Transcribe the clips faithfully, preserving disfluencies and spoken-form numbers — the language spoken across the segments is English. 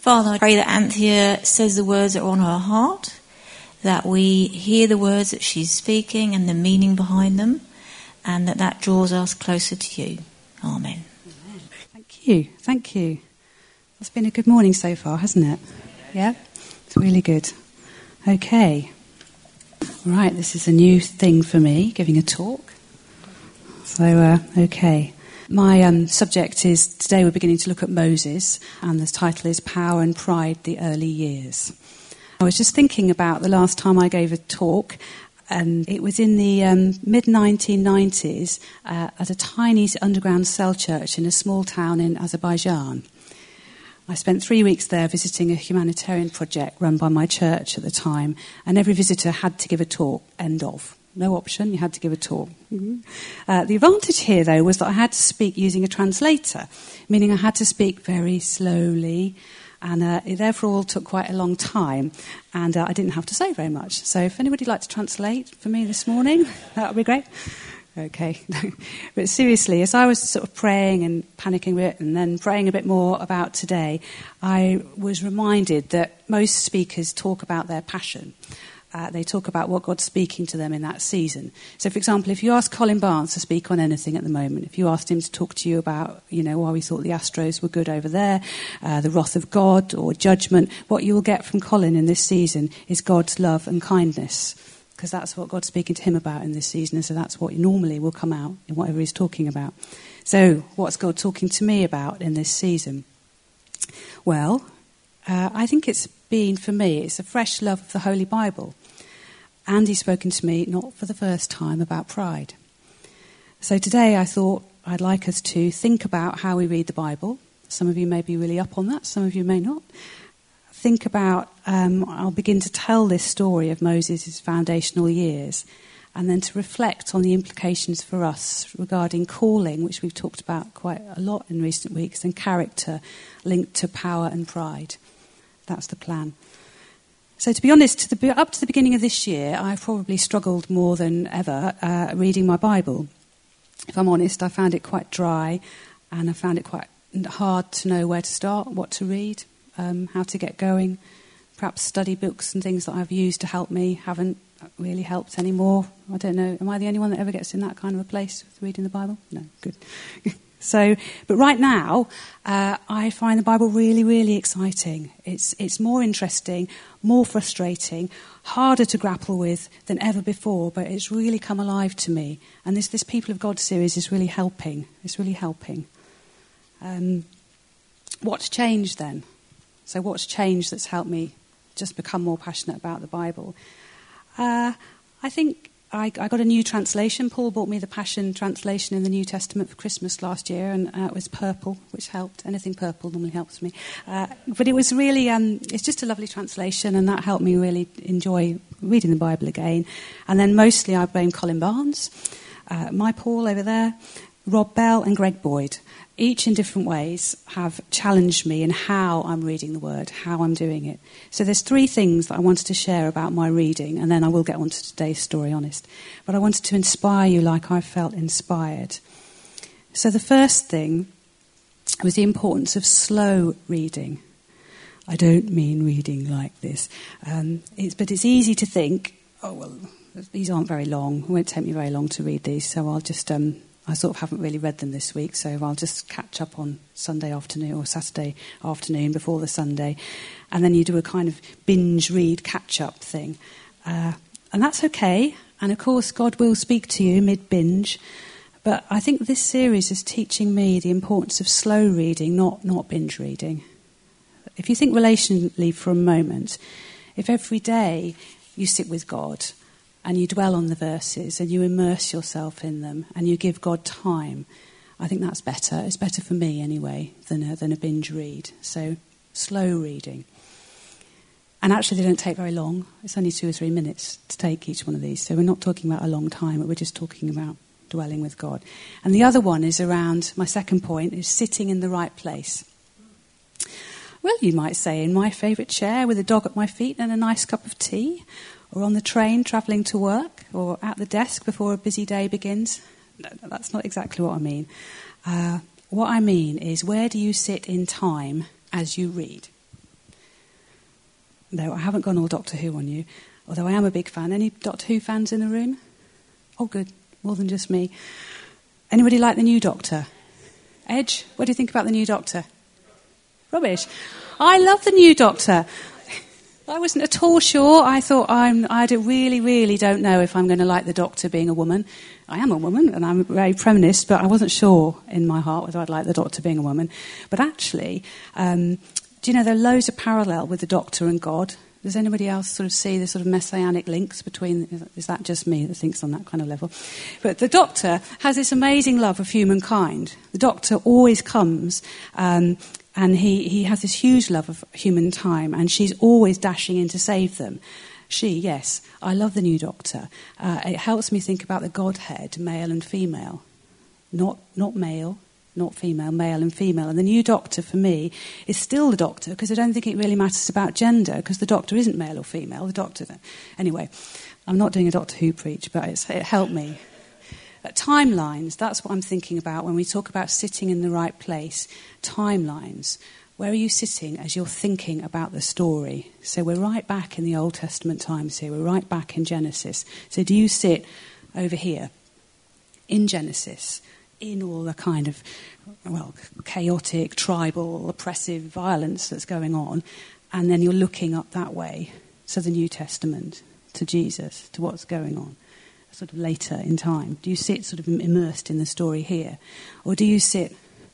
Father, I pray that Anthea says the words that are on her heart, that we hear the words that she's speaking and the meaning behind them, and that that draws us closer to you. Amen. Thank you. Thank you. It's been a good morning so far, hasn't it? Yeah? It's really good. Okay. Right, this is a new thing for me, giving a talk. So, uh, okay. My um, subject is, today we're beginning to look at Moses, and the title is Power and Pride, the Early Years. I was just thinking about the last time I gave a talk, and it was in the um, mid nineteen nineties uh, at a tiny underground cell church in a small town in Azerbaijan. I spent three weeks there visiting a humanitarian project run by my church at the time, and every visitor had to give a talk, end of. No option, you had to give a talk. Mm-hmm. Uh, the advantage here, though, was that I had to speak using a translator, meaning I had to speak very slowly, and uh, it therefore all took quite a long time, and uh, I didn't have to say very much. So if anybody would like to translate for me this morning, that would be great. Okay. But seriously, as I was sort of praying and panicking a bit and then praying a bit more about today, I was reminded that most speakers talk about their passion. Uh, they talk about what God's speaking to them in that season. So, for example, if you ask Colin Barnes to speak on anything at the moment, if you asked him to talk to you about, you know, why we thought the Astros were good over there, uh, the wrath of God or judgment, what you will get from Colin in this season is God's love and kindness, because that's what God's speaking to him about in this season, and so that's what normally will come out in whatever he's talking about. So, what's God talking to me about in this season? Well, uh, I think it's been, for me, it's a fresh love of the Holy Bible. And he's spoken to me, not for the first time, about pride. So today I thought I'd like us to think about how we read the Bible. Some of you may be really up on that, some of you may not. Think about, um, I'll begin to tell this story of Moses' foundational years, and then to reflect on the implications for us regarding calling, which we've talked about quite a lot in recent weeks, and character linked to power and pride. That's the plan. So to be honest, to the, up to the beginning of this year, I've probably struggled more than ever uh, reading my Bible. If I'm honest, I found it quite dry, and I found it quite hard to know where to start, what to read, um, how to get going. Perhaps study books and things that I've used to help me haven't really helped anymore. I don't know. Am I the only one that ever gets in that kind of a place with reading the Bible? No, good. So, but right now, uh, I find the Bible really, really exciting. It's it's more interesting, more frustrating, harder to grapple with than ever before, but it's really come alive to me. And this, this People of God series is really helping. It's really helping. Um, what's changed then? So what's changed that's helped me just become more passionate about the Bible? Uh, I think I, I got a new translation. Paul bought me the Passion Translation in the New Testament for Christmas last year, and uh, it was purple, which helped. Anything purple normally helps me. Uh, but it was really, um, it's just a lovely translation, and that helped me really enjoy reading the Bible again. And then mostly I blame Colin Barnes, uh, my Paul over there, Rob Bell and Greg Boyd. Each in different ways have challenged me in how I'm reading the Word, how I'm doing it. So there's three things that I wanted to share about my reading, and then I will get on to today's story, honest. But I wanted to inspire you like I felt inspired. So the first thing was the importance of slow reading. I don't mean reading like this. Um, it's, but it's easy to think, oh, well, these aren't very long. It won't take me very long to read these, so I'll just... Um, I sort of haven't really read them this week, so I'll just catch up on Sunday afternoon or Saturday afternoon before the Sunday. And then you do a kind of binge read catch-up thing. Uh, and that's okay. And, of course, God will speak to you mid-binge. But I think this series is teaching me the importance of slow reading, not, not binge reading. If you think relationally for a moment, if every day you sit with God and you dwell on the verses and you immerse yourself in them and you give God time, I think that's better. It's better for me anyway than a, than a binge read. So slow reading. And actually they don't take very long. It's only two or three minutes to take each one of these. So we're not talking about a long time, but we're just talking about dwelling with God. And the other one is around, my second point, is sitting in the right place. Well, you might say, in my favourite chair with a dog at my feet and a nice cup of tea, or on the train travelling to work, or at the desk before a busy day begins. No, that's not exactly what I mean. Uh, what I mean is, where do you sit in time as you read? no, I haven't gone all Doctor Who on you, although I am a big fan. Any Doctor Who fans in the room? Oh, good. More than just me. Anybody like the new Doctor? Edge, what do you think about the new Doctor? Rubbish. I love the new Doctor. I wasn't at all sure. I thought I'm, I really, really don't know if I'm going to like the Doctor being a woman. I am a woman, and I'm very feminist, but I wasn't sure in my heart whether I'd like the Doctor being a woman. But actually, um, do you know, there are loads of parallel with the Doctor and God. Does anybody else sort of see the sort of messianic links between... Is that just me that thinks on that kind of level? But the Doctor has this amazing love of humankind. The Doctor always comes... Um, And he, he has this huge love of human time, and she's always dashing in to save them. She, yes, I love the new Doctor. Uh, it helps me think about the Godhead, male and female. Not not male, not female, male and female. And the new Doctor, for me, is still the Doctor, because I don't think it really matters about gender, because the Doctor isn't male or female. The Doctor... Anyway, I'm not doing a Doctor Who preach, but it's, it helped me. Uh, timelines, that's what I'm thinking about when we talk about sitting in the right place. Timelines. Where are you sitting as you're thinking about the story? So we're right back in the Old Testament times here. We're right back in Genesis. So do you sit over here in Genesis, in all the kind of, well, chaotic, tribal, oppressive violence that's going on, and then you're looking up that way to the New Testament, to Jesus, to what's going on? Sort of later in time? Do you sit sort of immersed in the story here? Or do you sit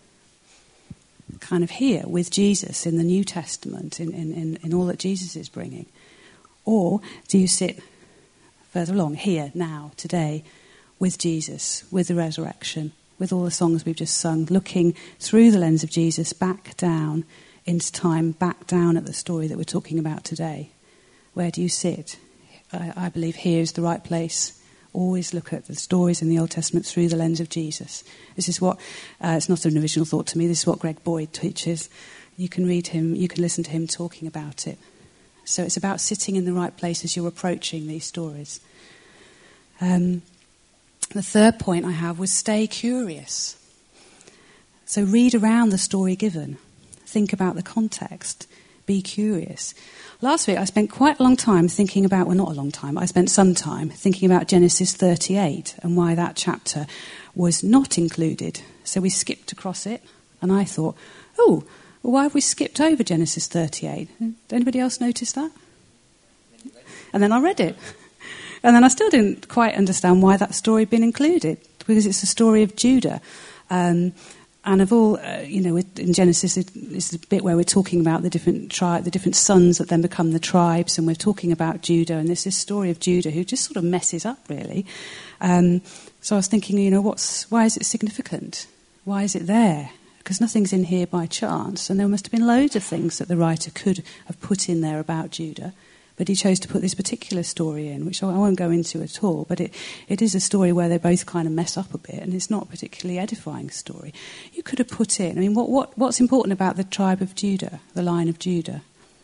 kind of here with Jesus in the New Testament, in, in, in all that Jesus is bringing? Or do you sit further along, here, now, today, with Jesus, with the resurrection, with all the songs we've just sung, looking through the lens of Jesus back down into time, back down at the story that we're talking about today? Where do you sit? I, I believe here is the right place. Always look at the stories in the Old Testament through the lens of Jesus. This is what, uh, it's not an original thought to me, this is what Greg Boyd teaches. You can read him, you can listen to him talking about it. So it's about sitting in the right place as you're approaching these stories. Um, the third point I have was stay curious. So read around the story given. Think about the context. Be curious. Last week I spent quite a long time thinking about, well, not a long time, I spent some time thinking about Genesis thirty-eight and why that chapter was not included. So we skipped across it, and I thought, oh, well, why have we skipped over Genesis thirty-eight? Did anybody else notice that? And then I read it. And then I still didn't quite understand why that story had been included, because it's the story of Judah. Um, And of all, uh, you know, in Genesis, it's the bit where we're talking about the different tri- the different sons that then become the tribes, and we're talking about Judah, and there's this story of Judah who just sort of messes up, really. Um, so I was thinking, you know, what's why is it significant? Why is it there? Because nothing's in here by chance, and there must have been loads of things that the writer could have put in there about Judah. But he chose to put this particular story in, which I won't go into at all. But it, it is a story where they both kind of mess up a bit, and it's not a particularly edifying story. You could have put in, I mean, what, what what's important about the tribe of Judah, the line of Judah?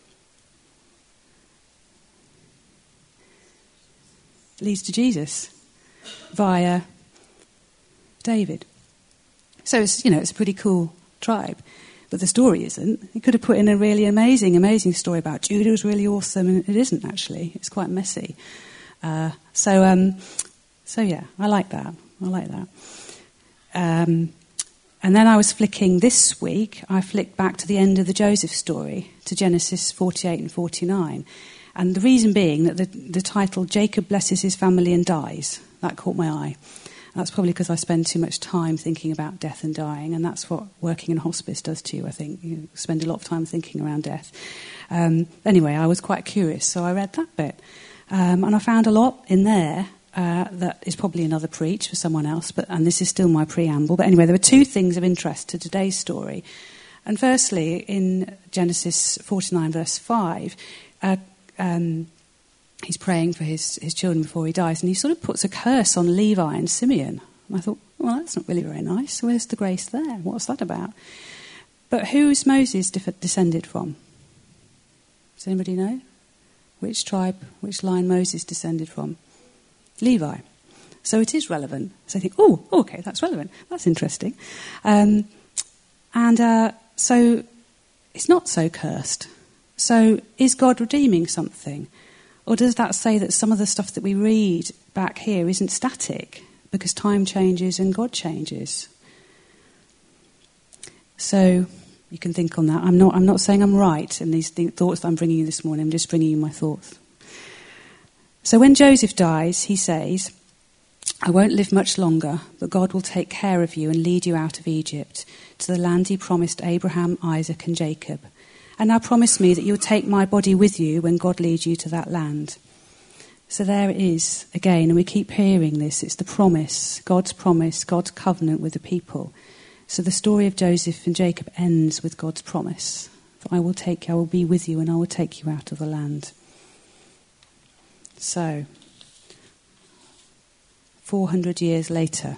It leads to Jesus via David. So, it's, you know, it's a pretty cool tribe. But the story isn't. He could have put in a really amazing, amazing story about Judah was really awesome, and it isn't actually. It's quite messy. Uh, so, um, so yeah, I like that. I like that. Um, and then I was flicking this week. I flicked back to the end of the Joseph story, to Genesis forty-eight and forty-nine, and the reason being that the, the title "Jacob blesses his family and dies" that caught my eye. That's probably because I spend too much time thinking about death and dying, and that's what working in hospice does to you, I think. You spend a lot of time thinking around death. Um, anyway, I was quite curious, so I read that bit. Um, and I found a lot in there uh, that is probably another preach for someone else, but and this is still my preamble. But anyway, there were two things of interest to today's story. And firstly, in Genesis forty-nine, verse five, uh, um, he's praying for his, his children before he dies, and he sort of puts a curse on Levi and Simeon. And I thought, well, that's not really very nice. Where's the grace there? What's that about? But who's Moses de- descended from? Does anybody know? Which tribe, which line Moses descended from? Levi. So it is relevant. So I think, oh, okay, that's relevant. That's interesting. Um, and uh, so it's not so cursed. So is God redeeming something? Or does that say that some of the stuff that we read back here isn't static because time changes and God changes? So you can think on that. I'm not, I'm not saying I'm right in these th- thoughts that I'm bringing you this morning. I'm just bringing you my thoughts. So when Joseph dies, he says, I won't live much longer, but God will take care of you and lead you out of Egypt to the land he promised Abraham, Isaac and Jacob. And now promise me that you'll take my body with you when God leads you to that land. So there it is again, and we keep hearing this. It's the promise, God's promise, God's covenant with the people. So the story of Joseph and Jacob ends with God's promise. For I will take you, I will be with you, and I will take you out of the land. So, four hundred years later,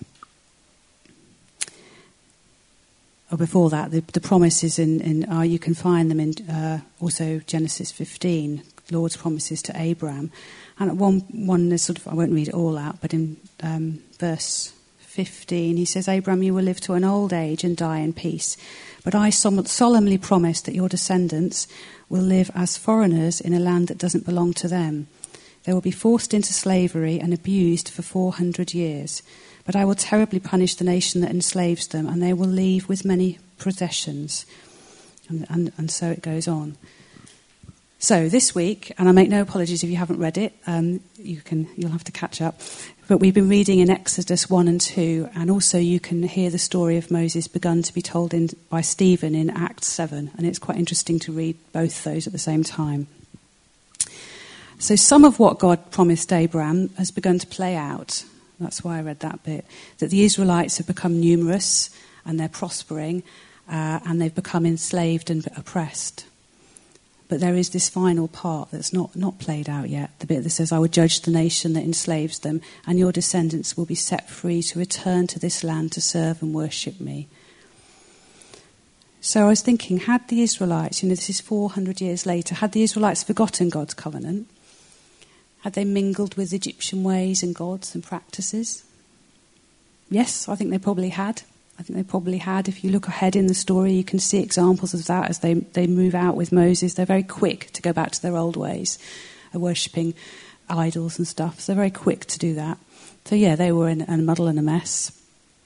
or before that, the, the promises in, in uh, you can find them in uh, also Genesis fifteen, Lord's promises to Abraham. And at one, one there's sort of, I won't read it all out, but in um, verse fifteen, he says, Abraham, you will live to an old age and die in peace. But I solemnly promise that your descendants will live as foreigners in a land that doesn't belong to them. They will be forced into slavery and abused for four hundred years. But I will terribly punish the nation that enslaves them, and they will leave with many possessions. And, and, and so it goes on. So this week, and I make no apologies if you haven't read it, um, you can, you'll have to catch up. But we've been reading in Exodus one and two, and also you can hear the story of Moses begun to be told in, by Stephen in Acts seven. And it's quite interesting to read both those at the same time. So some of what God promised Abraham has begun to play out. That's why I read that bit. That the Israelites have become numerous and they're prospering uh, and they've become enslaved and oppressed. But there is this final part that's not, not played out yet. The bit that says, I will judge the nation that enslaves them and your descendants will be set free to return to this land to serve and worship me. So I was thinking, had the Israelites, you know, this is four hundred years later, had the Israelites forgotten God's covenant? Had they mingled with Egyptian ways and gods and practices? Yes, I think they probably had. I think they probably had. If you look ahead in the story, you can see examples of that as they, they move out with Moses. They're very quick to go back to their old ways of worshipping idols and stuff. So they're very quick to do that. So yeah, they were in a muddle and a mess.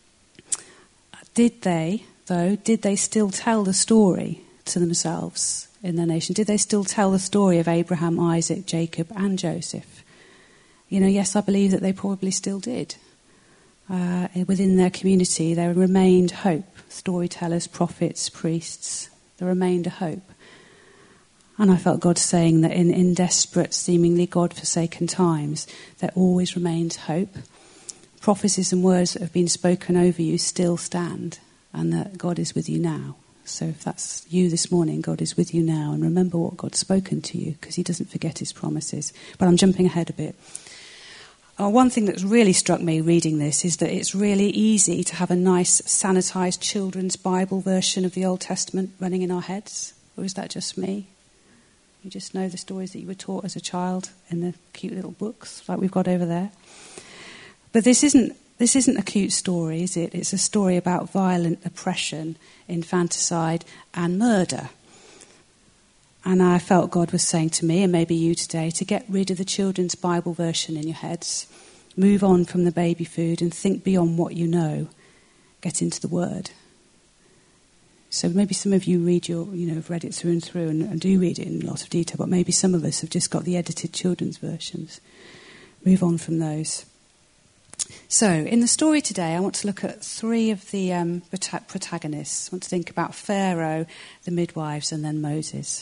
Did they, though, did they still tell the story to themselves in their nation? Did they still tell the story of Abraham, Isaac, Jacob and Joseph? You know, yes, I believe that they probably still did. Uh, within their community, there remained hope. Storytellers, prophets, priests, there remained a hope. And I felt God saying that in, in desperate, seemingly God-forsaken times, there always remains hope. Prophecies and words that have been spoken over you still stand, and that God is with you now. So if that's you this morning, God is with you now, and remember what God's spoken to you, because he doesn't forget his promises. But I'm jumping ahead a bit. Uh, one thing that's really struck me reading this is that it's really easy to have a nice sanitised children's Bible version of the Old Testament running in our heads. Or is that just me? You just know the stories that you were taught as a child in the cute little books like we've got over there. But this isn't this isn't a cute story, is it? It's a story about violent oppression, infanticide and murder. And I felt God was saying to me, and maybe you today, to get rid of the children's Bible version in your heads. Move on from the baby food and think beyond what you know. Get into the Word. So maybe some of you read your, you know, have read it through and through and, and do read it in a lot of detail, but maybe some of us have just got the edited children's versions. Move on from those. So, in the story today, I want to look at three of the um, protagonists. I want to think about Pharaoh, the midwives, and then Moses.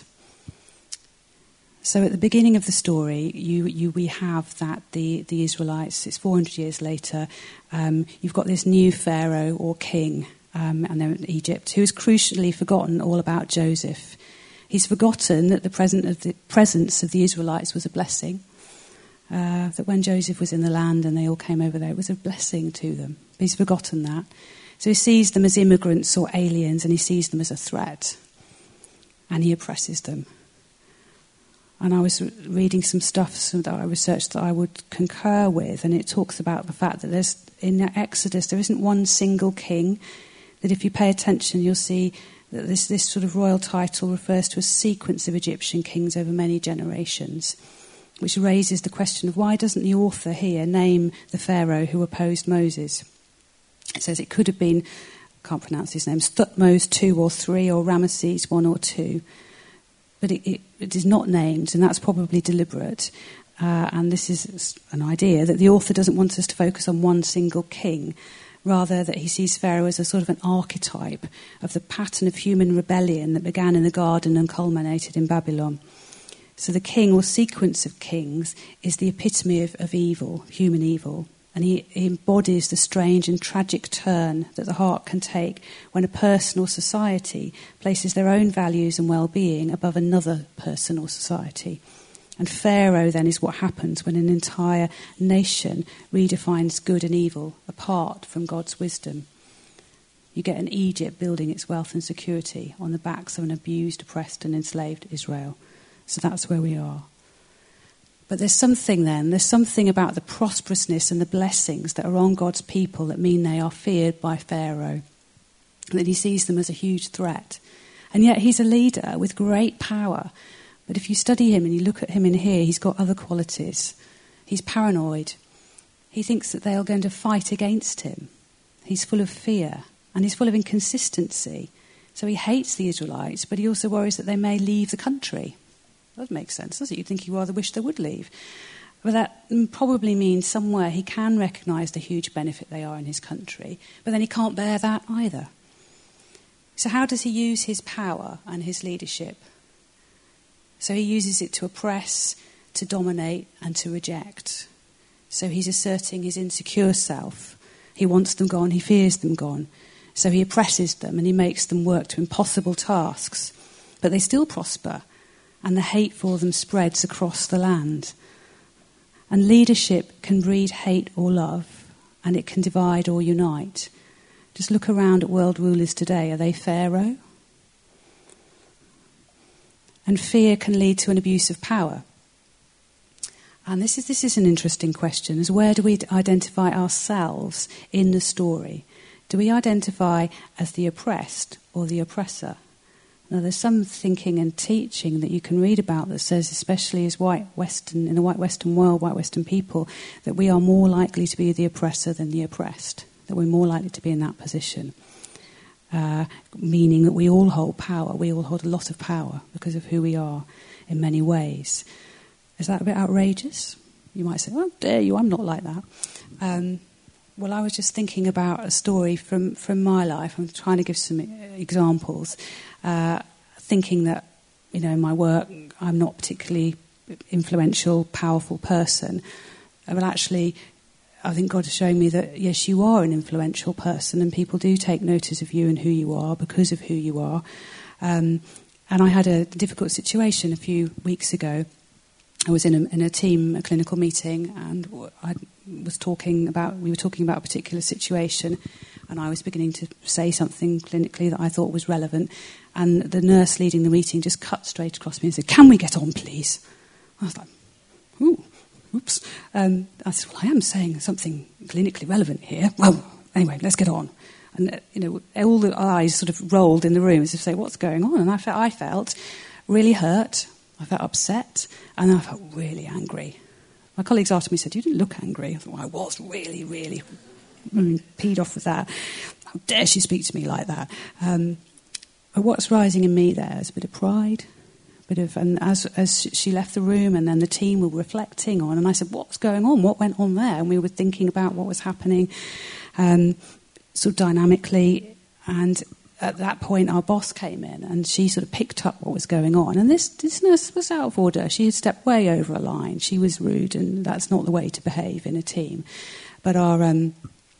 So at the beginning of the story, you, you, we have that the, the Israelites, it's four hundred years later, um, you've got this new Pharaoh or king, um, and they're in Egypt, who has crucially forgotten all about Joseph. He's forgotten that the, present of the presence of the Israelites was a blessing, uh, that when Joseph was in the land and they all came over there, it was a blessing to them. But he's forgotten that. So he sees them as immigrants or aliens, and he sees them as a threat, and he oppresses them. And I was reading some stuff that I researched that I would concur with, and it talks about the fact that there's in Exodus there isn't one single king, that if you pay attention you'll see that this, this sort of royal title refers to a sequence of Egyptian kings over many generations, which raises the question of why doesn't the author here name the Pharaoh who opposed Moses? It says it could have been, I can't pronounce his name, Thutmose two or three, or Ramesses one or two. But it, it, it is not named, and that's probably deliberate. Uh, and this is an idea that the author doesn't want us to focus on one single king, rather that he sees Pharaoh as a sort of an archetype of the pattern of human rebellion that began in the garden and culminated in Babylon. So the king, or sequence of kings, is the epitome of, of evil, human evil. And he, he embodies the strange and tragic turn that the heart can take when a person or society places their own values and well-being above another person or society. And Pharaoh then is what happens when an entire nation redefines good and evil apart from God's wisdom. You get an Egypt building its wealth and security on the backs of an abused, oppressed and enslaved Israel. So that's where we are. But there's something then, there's something about the prosperousness and the blessings that are on God's people that mean they are feared by Pharaoh, that he sees them as a huge threat. And yet he's a leader with great power. But if you study him and you look at him in here, he's got other qualities. He's paranoid. He thinks that they are going to fight against him. He's full of fear and he's full of inconsistency. So he hates the Israelites, but he also worries that they may leave the country. That makes sense, doesn't it? You'd think he rather wished they would leave. But that probably means somewhere he can recognise the huge benefit they are in his country, but then he can't bear that either. So how does he use his power and his leadership? So he uses it to oppress, to dominate, and to reject. So he's asserting his insecure self. He wants them gone, he fears them gone. So he oppresses them and he makes them work to impossible tasks. But they still prosper. And the hate for them spreads across the land. And leadership can breed hate or love, and it can divide or unite. Just look around at world rulers today. Are they Pharaoh? And fear can lead to an abuse of power. And this is this is an interesting question, is where do we identify ourselves in the story? Do we identify as the oppressed or the oppressor? Now, there's some thinking and teaching that you can read about that says, especially as white Western, in the white Western world, white Western people, that we are more likely to be the oppressor than the oppressed, that we're more likely to be in that position, uh, meaning that we all hold power. We all hold a lot of power because of who we are in many ways. Is that a bit outrageous? You might say, oh, dare you, I'm not like that. Um, well, I was just thinking about a story from, from my life. I'm trying to give some examples. Uh, thinking that, you know, in my work, I'm not particularly influential, powerful person. But actually, I think God is showing me that, yes, you are an influential person and people do take notice of you and who you are because of who you are. Um, and I had a difficult situation a few weeks ago. I was in a, in a team, a clinical meeting, and I was talking about, we were talking about a particular situation, and I was beginning to say something clinically that I thought was relevant, and the nurse leading the meeting just cut straight across me and said, "Can we get on, please?" I was like, ooh, oops. Um, I said, well, I am saying something clinically relevant here. Well, anyway, let's get on. And, uh, you know, all the eyes sort of rolled in the room as if to say, what's going on? And I felt, I felt really hurt. I felt upset, and then I felt really angry. My colleagues after me said, "You didn't look angry." I thought, well, I was really, really mm, peed off with that. How dare she speak to me like that? Um, but what's rising in me there is a bit of pride, a bit of, and as as she left the room, and then the team were reflecting on, and I said, "What's going on? What went on there?" And we were thinking about what was happening, um, sort of dynamically, and at that point, our boss came in and she sort of picked up what was going on. And this, this nurse was out of order. She had stepped way over a line. She was rude, and that's not the way to behave in a team. But our um,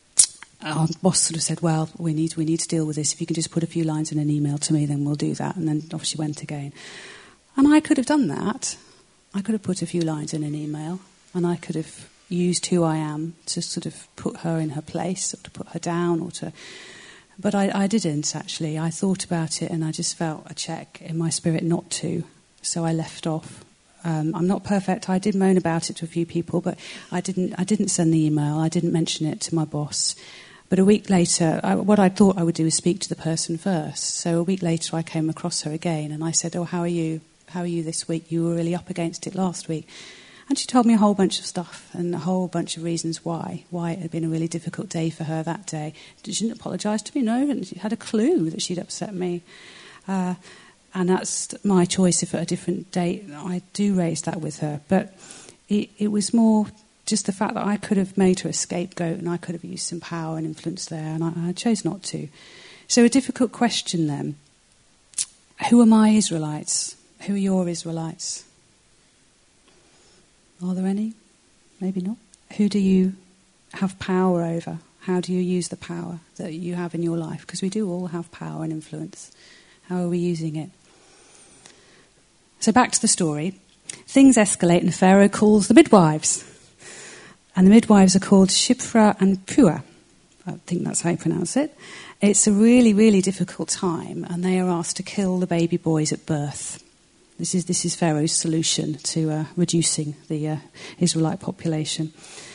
our boss sort of said, well, we need we need to deal with this. If you can just put a few lines in an email to me, then we'll do that. And then off she went again. And I could have done that. I could have put a few lines in an email, and I could have used who I am to sort of put her in her place, or to put her down, or to... But I, I didn't, actually. I thought about it and I just felt a check in my spirit not to. So I left off. Um, I'm not perfect. I did moan about it to a few people, but I didn't I didn't send the email. I didn't mention it to my boss. But a week later, I, what I thought I would do is speak to the person first. So a week later I came across her again and I said, oh, how are you? How are you this week? You were really up against it last week. And she told me a whole bunch of stuff and a whole bunch of reasons why, why it had been a really difficult day for her that day. She didn't apologise to me, no, and she had a clue that she'd upset me. Uh, and that's my choice if at a different date I do raise that with her. But it, it was more just the fact that I could have made her a scapegoat and I could have used some power and influence there, and I, I chose not to. So a difficult question then. Who are my Israelites? Who are your Israelites? Are there any? Maybe not. Who do you have power over? How do you use the power that you have in your life? Because we do all have power and influence. How are we using it? So back to the story. Things escalate and Pharaoh calls the midwives. And the midwives are called Shiphrah and Puah. I think that's how you pronounce it. It's a really, really difficult time, and they are asked to kill the baby boys at birth. This is this is Pharaoh's solution to uh, reducing the uh, Israelite population.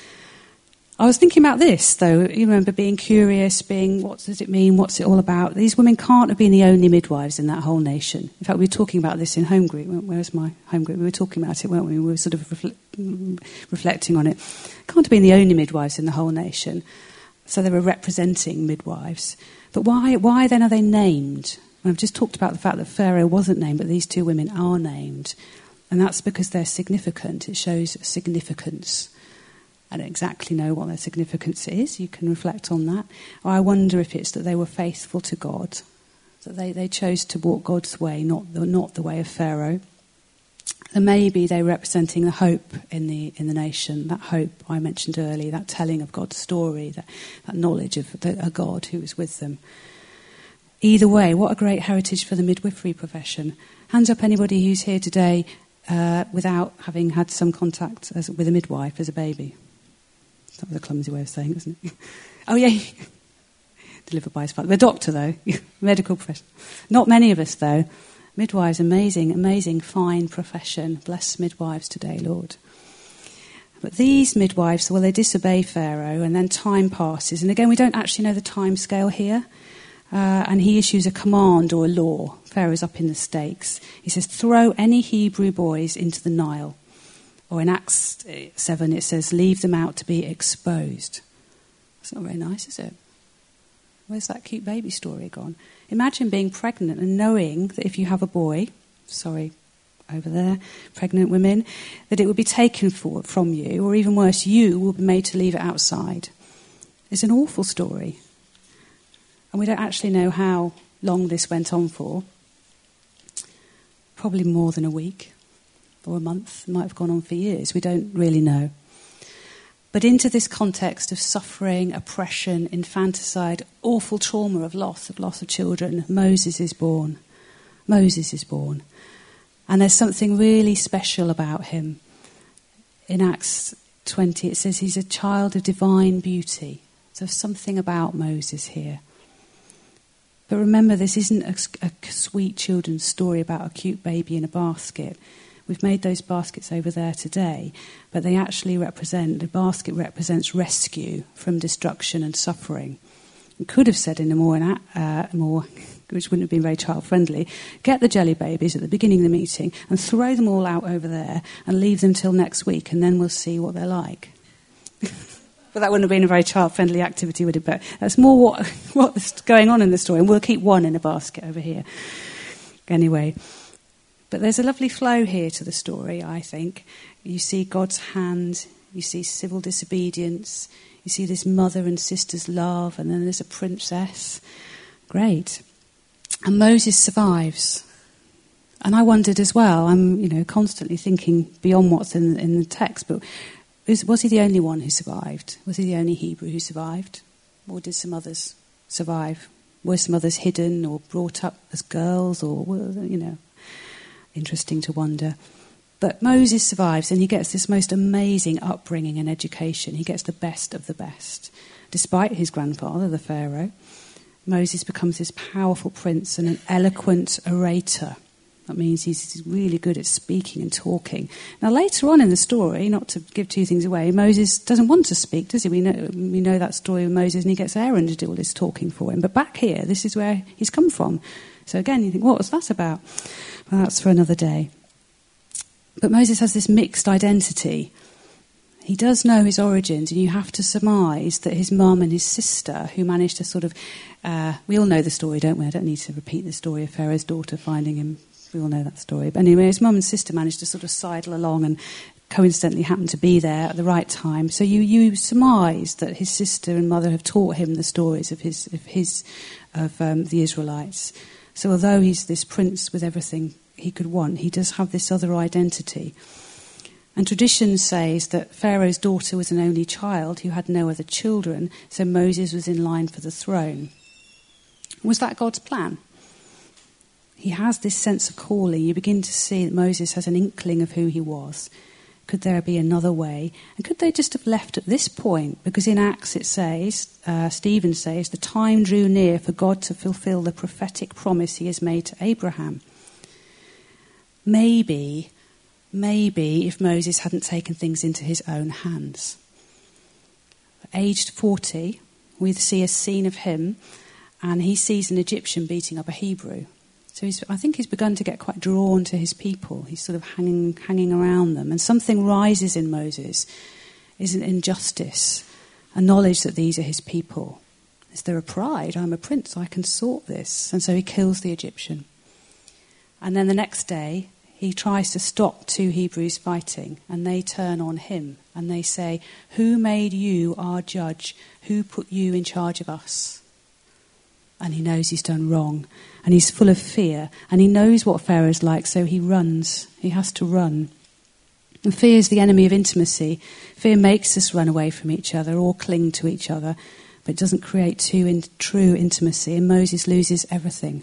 I was thinking about this, though. You remember being curious, being, what does it mean, what's it all about? These women can't have been the only midwives in that whole nation. In fact, we were talking about this in home group. Where's my home group? We were talking about it, weren't we? We were sort of refle- reflecting on it. Can't have been the only midwives in the whole nation. So they were representing midwives. But why, why then are they named? I've just talked about the fact that Pharaoh wasn't named, but these two women are named. And that's because they're significant. It shows significance. I don't exactly know what their significance is. You can reflect on that. Or I wonder if it's that they were faithful to God, that they, they chose to walk God's way, not the, not the way of Pharaoh. And maybe they're representing the hope in the in the nation, that hope I mentioned earlier, that telling of God's story, that, that knowledge of the, a God who was with them. Either way, what a great heritage for the midwifery profession. Hands up anybody who's here today uh, without having had some contact as, with a midwife as a baby. That was a clumsy way of saying it, isn't it? Oh, yeah. Delivered by his father. The doctor, though. Medical profession. Not many of us, though. Midwives, amazing, amazing, fine profession. Bless midwives today, Lord. But these midwives, well, they disobey Pharaoh, and then time passes. And again, we don't actually know the time scale here. Uh, and he issues a command or a law. Pharaoh's up in the stakes. He says, throw any Hebrew boys into the Nile. Or in Acts seven, it says, leave them out to be exposed. That's not very nice, is it? Where's that cute baby story gone? Imagine being pregnant and knowing that if you have a boy, sorry, over there, pregnant women, that it would be taken for, from you, or even worse, you will be made to leave it outside. It's an awful story. And we don't actually know how long this went on for. Probably more than a week. Or a month, it might have gone on for years. We don't really know. But into this context of suffering, oppression, infanticide, awful trauma of loss, of loss of children, Moses is born. Moses is born. And there's something really special about him. In Acts twenty, it says he's a child of divine beauty. So there's something about Moses here. But remember, this isn't a, a sweet children's story about a cute baby in a basket. We've made those baskets over there today, but they actually represent, the basket represents rescue from destruction and suffering. We could have said in a more, uh, more which wouldn't have been very child-friendly, get the jelly babies at the beginning of the meeting and throw them all out over there and leave them till next week, and then we'll see what they're like. But that wouldn't have been a very child-friendly activity, would it? But that's more what, what's going on in the story, and we'll keep one in a basket over here. Anyway. But there's a lovely flow here to the story, I think. You see God's hand, you see civil disobedience, you see this mother and sister's love, and then there's a princess. Great. And Moses survives. And I wondered as well, I'm you know constantly thinking beyond what's in, in the text, but was, was he the only one who survived? Was he the only Hebrew who survived? Or did some others survive? Were some others hidden or brought up as girls, or, you know... Interesting to wonder. But Moses survives, and he gets this most amazing upbringing and education. He gets the best of the best. Despite his grandfather, the Pharaoh, Moses becomes this powerful prince and an eloquent orator. That means he's really good at speaking and talking. Now, later on in the story, not to give two things away, Moses doesn't want to speak, does he? We know, we know that story of Moses, and he gets Aaron to do all this talking for him. But back here, this is where he's come from. So again, you think, what was that about? Well, that's for another day. But Moses has this mixed identity. He does know his origins, and you have to surmise that his mum and his sister, who managed to sort of... Uh, we all know the story, don't we? I don't need to repeat the story of Pharaoh's daughter finding him. We all know that story. But anyway, his mum and sister managed to sort of sidle along and coincidentally happened to be there at the right time. So you, you surmise that his sister and mother have taught him the stories of his of his of um, the Israelites. So although he's this prince with everything he could want, he does have this other identity. And tradition says that Pharaoh's daughter was an only child who had no other children, so Moses was in line for the throne. Was that God's plan? He has this sense of calling. You begin to see that Moses has an inkling of who he was. Could there be another way? And could they just have left at this point? Because in Acts it says, uh, Stephen says, the time drew near for God to fulfill the prophetic promise he has made to Abraham. Maybe... Maybe if Moses hadn't taken things into his own hands. Aged forty, we see a scene of him, and he sees an Egyptian beating up a Hebrew. So he's, I think he's begun to get quite drawn to his people. He's sort of hanging, hanging around them. And something rises in Moses. Is an injustice, a knowledge that these are his people. Is there a pride? I'm a prince, I can sort this. And so he kills the Egyptian. And then the next day, he tries to stop two Hebrews fighting, and they turn on him, and they say, who made you our judge? Who put you in charge of us? And he knows he's done wrong, and he's full of fear, and he knows what Pharaoh's like, so he runs. He has to run. And fear is the enemy of intimacy. Fear makes us run away from each other or cling to each other, but it doesn't create true, in, true intimacy, and Moses loses everything.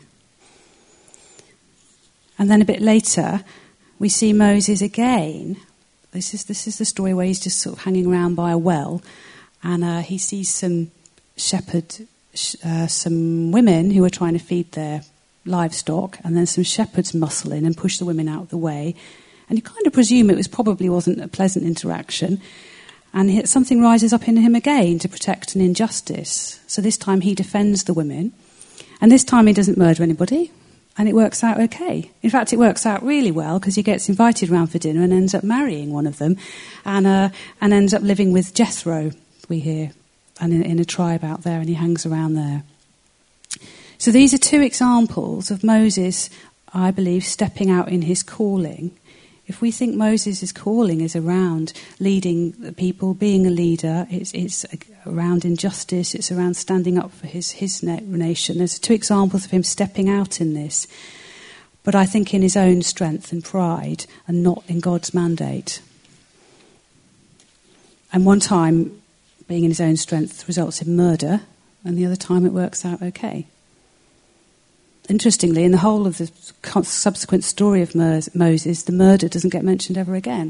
And then a bit later, we see Moses again. This is this is the story where he's just sort of hanging around by a well, and uh, he sees some shepherd, uh, some women who are trying to feed their livestock, and then some shepherds muscle in and push the women out of the way. And you kind of presume it was probably wasn't a pleasant interaction. And he, something rises up in him again to protect an injustice. So this time he defends the women, and this time he doesn't murder anybody. And it works out okay. In fact, it works out really well because he gets invited round for dinner and ends up marrying one of them, and uh, and ends up living with Jethro, we hear, and in, in a tribe out there, and he hangs around there. So these are two examples of Moses, I believe, stepping out in his calling. If we think Moses' calling is around leading the people, being a leader, it's, it's around injustice, it's around standing up for his, his nation. There's two examples of him stepping out in this. But I think in his own strength and pride and not in God's mandate. And one time, being in his own strength results in murder, and the other time it works out okay. Interestingly, in the whole of the subsequent story of Moses, the murder doesn't get mentioned ever again.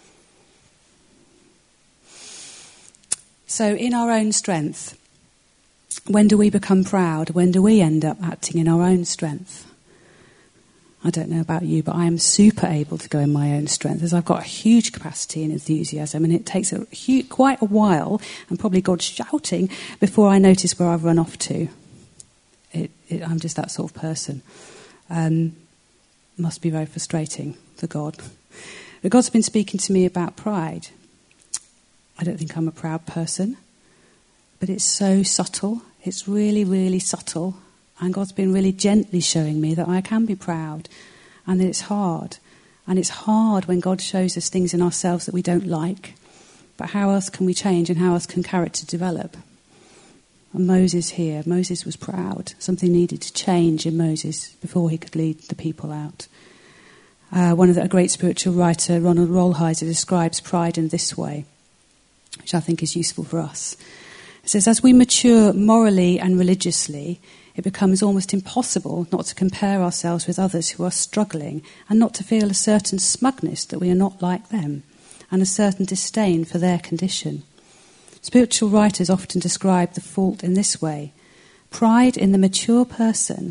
So in our own strength, when do we become proud? When do we end up acting in our own strength? I don't know about you, but I am super able to go in my own strength, as I've got a huge capacity and enthusiasm, and it takes a huge, quite a while, and probably God shouting, before I notice where I've run off to. It, it, I'm just that sort of person. Um, must be very frustrating for God. But God's been speaking to me about pride. I don't think I'm a proud person, but it's so subtle. It's really, really subtle. And God's been really gently showing me that I can be proud, and that it's hard. And it's hard when God shows us things in ourselves that we don't like. But how else can we change, and how else can character develop? And Moses here, Moses was proud. Something needed to change in Moses before he could lead the people out. Uh, one of the, a great spiritual writer, Ronald Rolheiser, describes pride in this way, which I think is useful for us. It says, as we mature morally and religiously, it becomes almost impossible not to compare ourselves with others who are struggling, and not to feel a certain smugness that we are not like them, and a certain disdain for their condition. Spiritual writers often describe the fault in this way. Pride in the mature person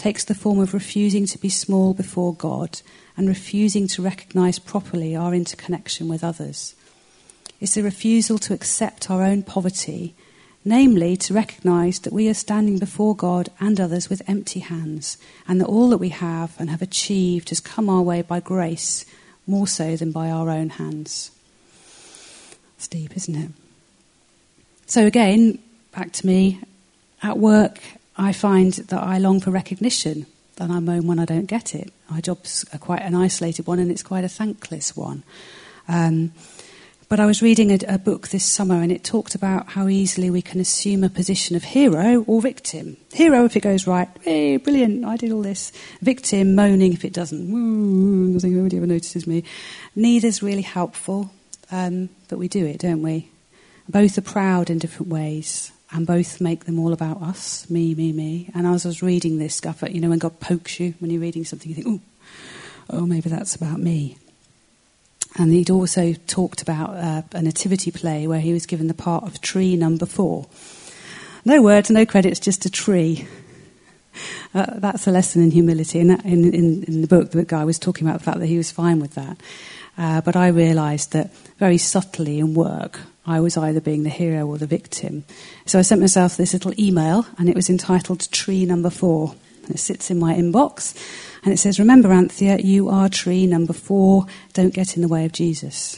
takes the form of refusing to be small before God and refusing to recognise properly our interconnection with others. It's a refusal to accept our own poverty, namely to recognise that we are standing before God and others with empty hands, and that all that we have and have achieved has come our way by grace, more so than by our own hands. It's deep, isn't it? So again, back to me. At work, I find that I long for recognition, and I moan when I don't get it. My job's a quite an isolated one, and it's quite a thankless one. Um, but I was reading a, a book this summer, and it talked about how easily we can assume a position of hero or victim. Hero if it goes right, hey, brilliant, I did all this. Victim, moaning if it doesn't. Nothing, nobody ever notices me. Neither's really helpful, um, but we do it, don't we? Both are proud in different ways, and both make them all about us, me, me, me. And as I was reading this stuff, you know, when God pokes you, when you're reading something, you think, oh, oh, maybe that's about me. And he'd also talked about uh, a nativity play where he was given the part of tree number four. No words, no credits, just a tree. Uh, that's a lesson in humility. And that, in, in, in the book, the guy was talking about the fact that he was fine with that. Uh, but I realised that very subtly in work, I was either being the hero or the victim. So I sent myself this little email, and it was entitled Tree Number Four. It sits in my inbox, and it says, "Remember, Anthea, you are tree number four. Don't get in the way of Jesus."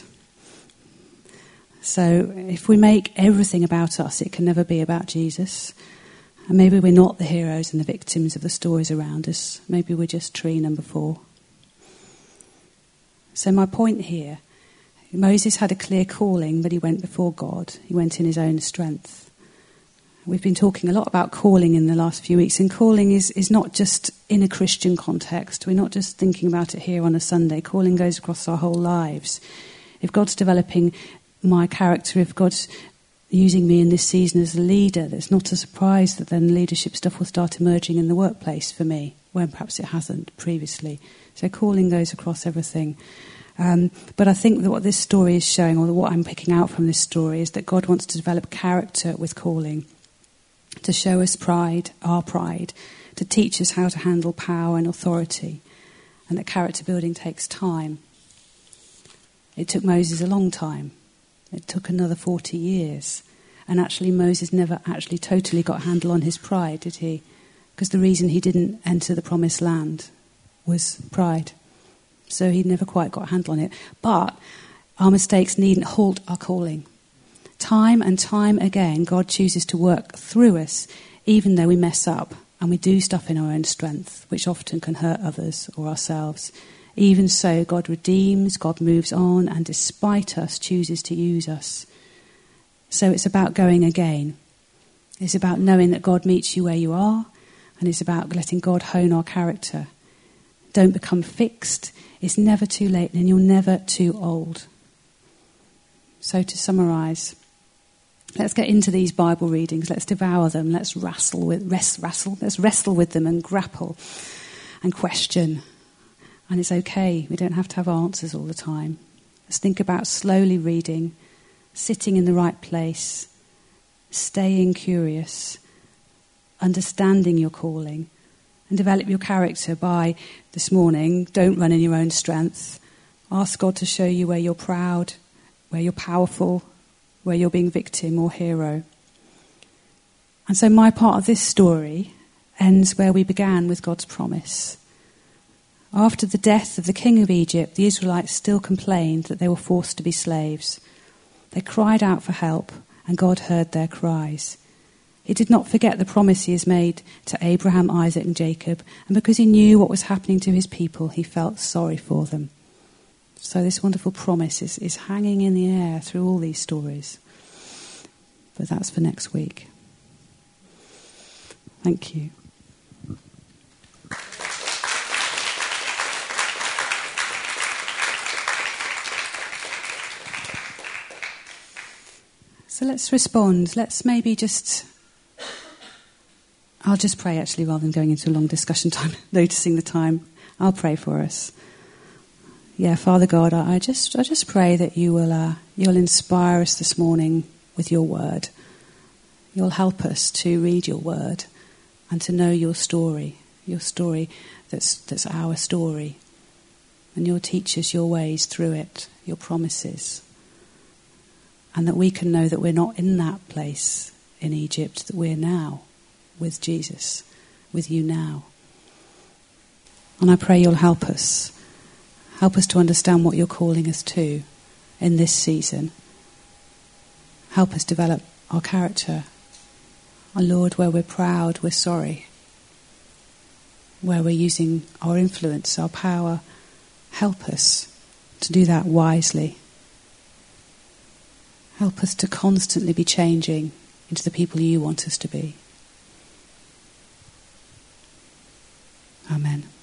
So if we make everything about us, it can never be about Jesus. And maybe we're not the heroes and the victims of the stories around us. Maybe we're just tree number four. So my point here, Moses had a clear calling, but he went before God. He went in his own strength. We've been talking a lot about calling in the last few weeks, and calling is, is not just in a Christian context. We're not just thinking about it here on a Sunday. Calling goes across our whole lives. If God's developing my character, if God's using me in this season as a leader, it's not a surprise that then leadership stuff will start emerging in the workplace for me, when perhaps it hasn't previously. So calling goes across everything. Um, but I think that what this story is showing, or what I'm picking out from this story, is that God wants to develop character with calling, to show us pride, our pride, to teach us how to handle power and authority, and that character building takes time. It took Moses a long time. It took another forty years. And actually Moses never actually totally got a handle on his pride, did he? Because the reason he didn't enter the promised land was pride. So he never quite got a handle on it. But our mistakes needn't halt our calling. Time and time again, God chooses to work through us, even though we mess up and we do stuff in our own strength, which often can hurt others or ourselves. Even so, God redeems, God moves on, and despite us, chooses to use us. So it's about going again. It's about knowing that God meets you where you are, and it's about letting God hone our character. Don't become fixed. It's never too late, and you're never too old. So to summarise, let's get into these Bible readings. Let's devour them. Let's wrestle with rest, wrestle. Let's wrestle with them and grapple and question. And it's okay. We don't have to have answers all the time. Let's think about slowly reading, sitting in the right place, staying curious, understanding your calling, and develop your character by, this morning, don't run in your own strength. Ask God to show you where you're proud, where you're powerful, where you're being victim or hero. And so my part of this story ends where we began, with God's promise. After the death of the king of Egypt, the Israelites still complained that they were forced to be slaves. They cried out for help, and God heard their cries. He did not forget the promise he has made to Abraham, Isaac, and Jacob, and because he knew what was happening to his people, he felt sorry for them. So this wonderful promise is, is hanging in the air through all these stories. But that's for next week. Thank you. So let's respond. Let's maybe just... I'll just pray, actually, rather than going into a long discussion time, noticing the time. I'll pray for us. Yeah, Father God, I just I just pray that you will uh, you'll inspire us this morning with your word. You'll help us to read your word and to know your story. your story that's, that's our story. And you'll teach us your ways through it, your promises. And that we can know that we're not in that place in Egypt, that we're now with Jesus, with you now. And I pray you'll help us. Help us to understand what you're calling us to in this season. Help us develop our character. Oh Lord, where we're proud, we're sorry. Where we're using our influence, our power, help us to do that wisely. Help us to constantly be changing into the people you want us to be. Amen.